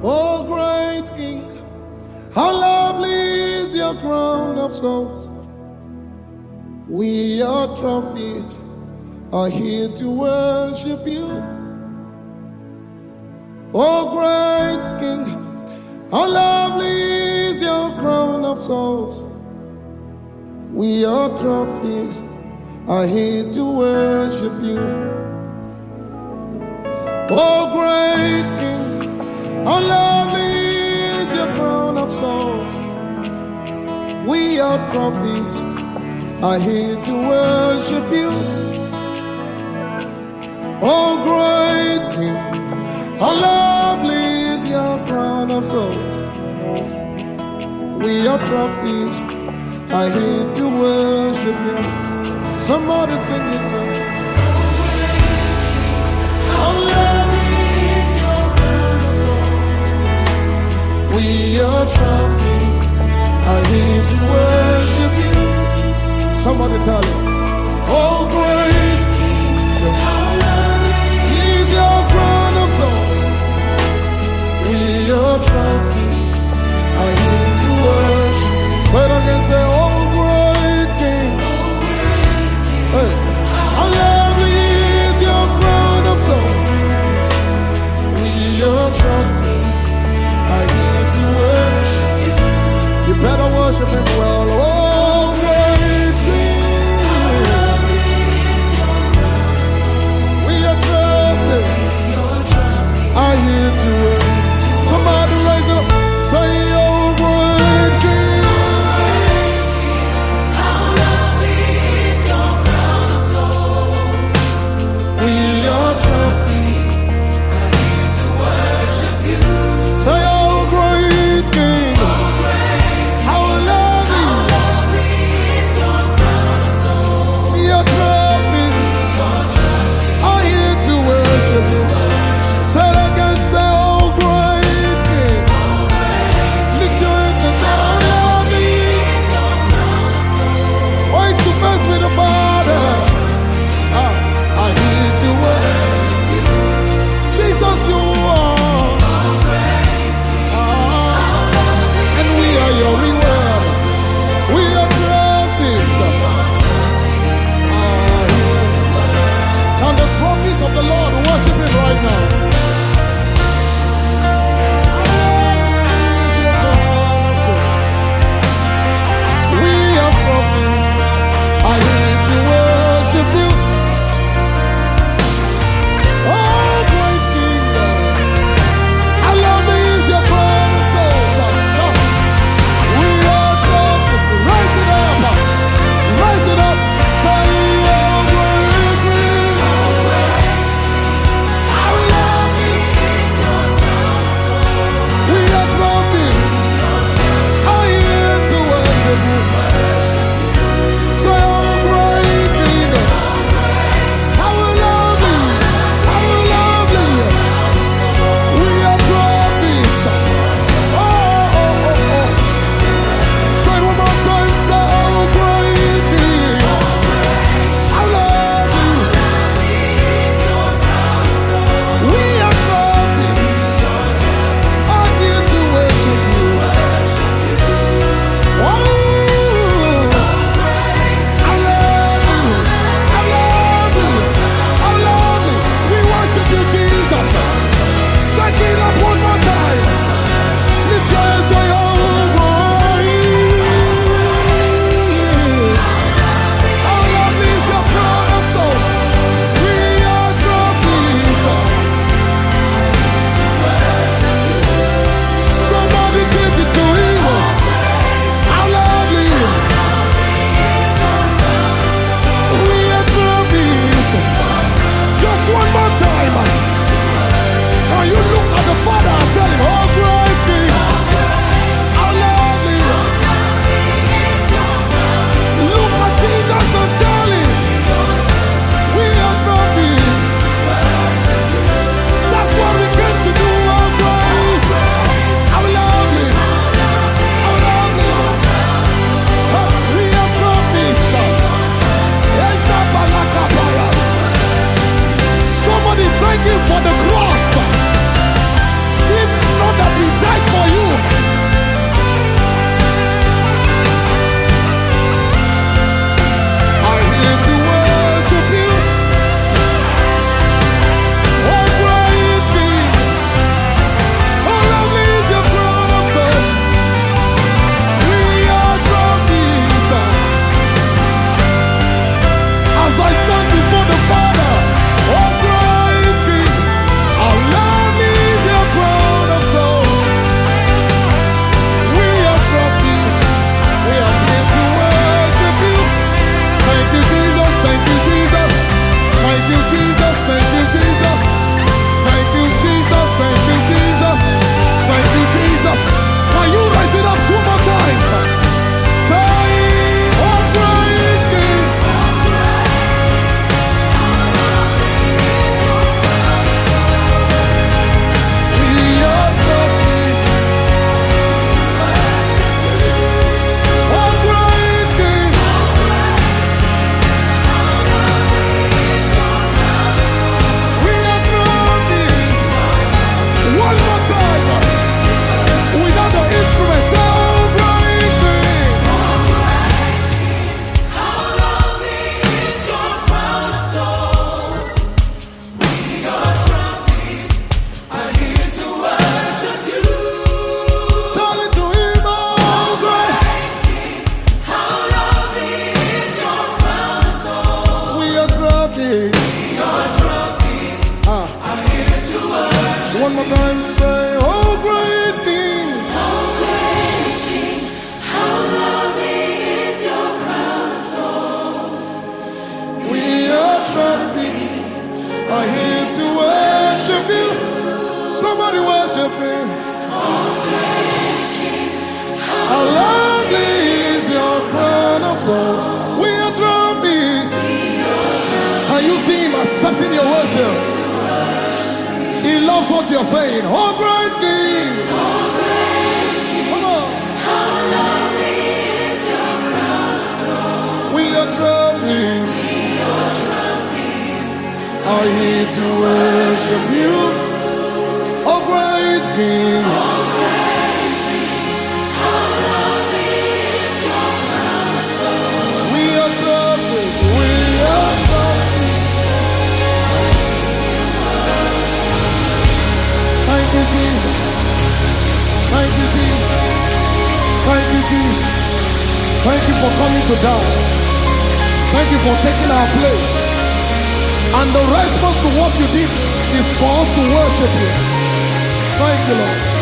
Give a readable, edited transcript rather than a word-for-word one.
Oh, great King, how lovely is your crown of souls. We, your trophies, are here to worship you. Oh, great King, how lovely is your crown of souls. We, your trophies, are here to worship you. Oh, great King, how lovely is your crown of souls. We, your trophies, are here to worship you. Oh, great King, how lovely is your crown of souls. We, your trophies, are here to worship you. Somebody sing it to me. How lovely is your crown of souls. We, your trophies, are here to worship you. Somebody tell him. Oh, great King, how lovely is your crown of souls. We, your trophies, are here to worship. Say it again, say, oh, great King. Hey. How lovely is your crown of souls. We, your trophies, are here to worship you. You better worship him well. Oh, great King. How lovely is cry, oh great King. Oh great King, how lovely is your crown of souls. We are trafficked, are here to worship you. Somebody worship him. Oh great King, How lovely is your crown of souls. We are trophies. Can you see him accepting your worship? He loves what you're saying. Oh great King. Come on. how lovely is your crown of souls. We are trophies. Your trophies, Are here to worship you. Oh great King. how lovely is your crown of souls. We are trophies. We are trophies. Thank you, Jesus. Thank you, Jesus. Thank you, Jesus. Thank you for coming to die. Thank you for taking our place. And the response to what you did is for us to worship you. Thank you, Lord.